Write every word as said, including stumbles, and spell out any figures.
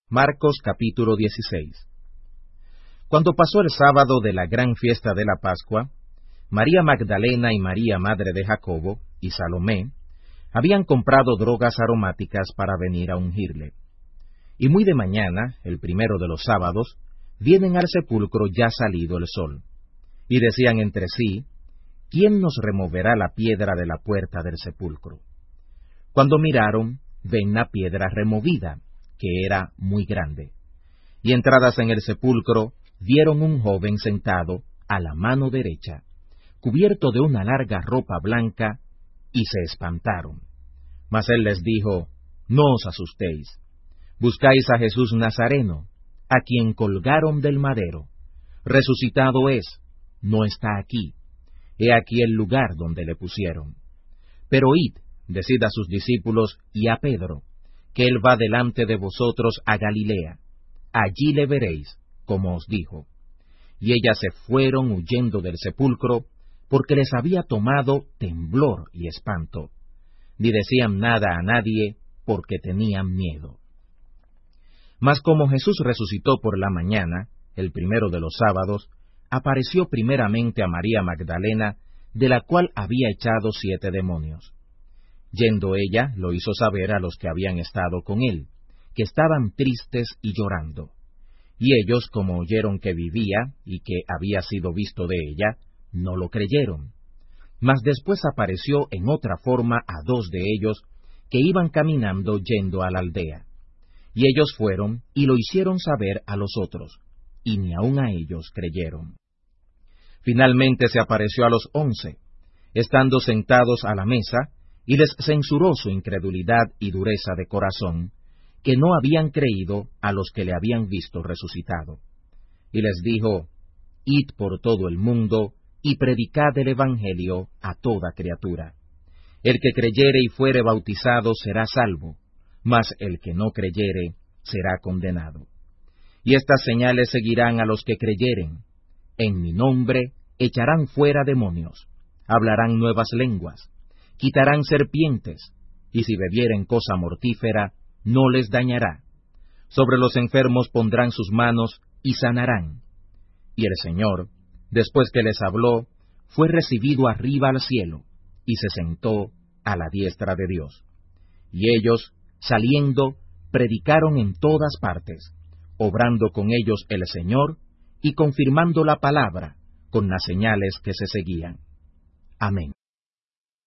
Marcos capítulo dieciséis. Cuando pasó el sábado de la gran fiesta de la Pascua, María Magdalena y María madre de Jacobo y Salomé habían comprado drogas aromáticas para venir a ungirle. Y muy de mañana, el primero de los sábados, vienen al sepulcro ya salido el sol, y decían entre sí, ¿quién nos removerá la piedra de la puerta del sepulcro? Cuando miraron, ven la piedra removida, que era muy grande. Y entradas en el sepulcro, vieron un joven sentado a la mano derecha, cubierto de una larga ropa blanca, y se espantaron. Mas él les dijo, no os asustéis. Buscáis a Jesús Nazareno, a quien colgaron del madero. Resucitado es, no está aquí. He aquí el lugar donde le pusieron. Pero id, decid a sus discípulos y a Pedro, que él va delante de vosotros a Galilea. Allí le veréis, como os dijo. Y ellas se fueron huyendo del sepulcro, porque les había tomado temblor y espanto. Ni decían nada a nadie, porque tenían miedo. Mas como Jesús resucitó por la mañana, el primero de los sábados, apareció primeramente a María Magdalena, de la cual había echado siete demonios. Yendo ella, lo hizo saber a los que habían estado con él, que estaban tristes y llorando. Y ellos, como oyeron que vivía y que había sido visto de ella, no lo creyeron. Mas después apareció en otra forma a dos de ellos, que iban caminando yendo a la aldea. Y ellos fueron y lo hicieron saber a los otros, y ni aun a ellos creyeron. Finalmente se apareció a los once, estando sentados a la mesa, y les censuró su incredulidad y dureza de corazón, que no habían creído a los que le habían visto resucitado. Y les dijo, id por todo el mundo, y predicad el Evangelio a toda criatura. El que creyere y fuere bautizado será salvo, mas el que no creyere será condenado. Y estas señales seguirán a los que creyeren. En mi nombre echarán fuera demonios, hablarán nuevas lenguas, quitarán serpientes, y si bebieren cosa mortífera, no les dañará. Sobre los enfermos pondrán sus manos y sanarán. Y el Señor, después que les habló, fue recibido arriba al cielo, y se sentó a la diestra de Dios. Y ellos, saliendo, predicaron en todas partes, obrando con ellos el Señor, y confirmando la palabra con las señales que se seguían. Amén.